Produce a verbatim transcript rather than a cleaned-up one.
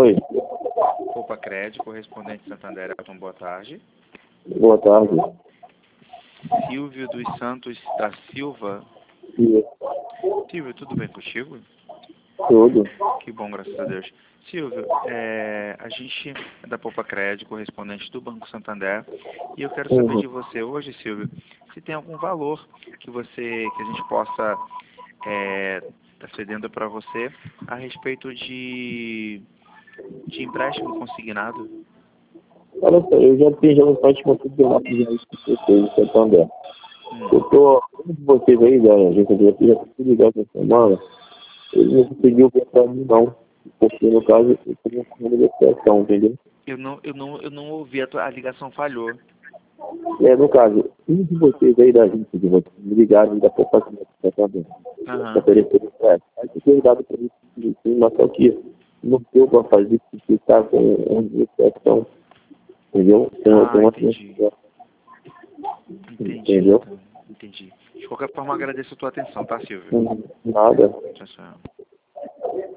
Oi. Poupa Crédito, correspondente Santander, Elton, boa tarde. Boa tarde. Silvio dos Santos da Silva. Sim. Silvio, tudo bem contigo? Tudo. Que bom, graças a Deus. Silvio, é, a gente é da Poupa Crédito, correspondente do Banco Santander, e eu quero saber Uhum. de você hoje, Silvio, se tem algum valor que você, que a gente possa é, tá cedendo para você a respeito de, de empréstimo consignado. Olha só, eu já tenho já um site considerado já isso que vocês em Santander. Hum. Eu tô, um de vocês aí, da agência de vocês, já consegui ligar essa semana, ele não conseguiu ver pra mim não, porque no caso eu tenho uma negociação, entendeu? Eu não, eu não, eu não ouvi, a, tua, a ligação falhou. É, no caso, um de vocês aí da agência de vocês me ligaram da população de Santander, Aham. ofereceram empréstimo. Aí eu tenho dado pra mim, sim, mas só que não deu pra fazer, porque tá com uma negociação, entendeu? Tem uma, tem Ah, uma entendi. Entendi, entendeu? então. Entendi. De qualquer forma, agradeço a tua atenção, tá, Silvio? Hum, Nada. Tchau, tchau.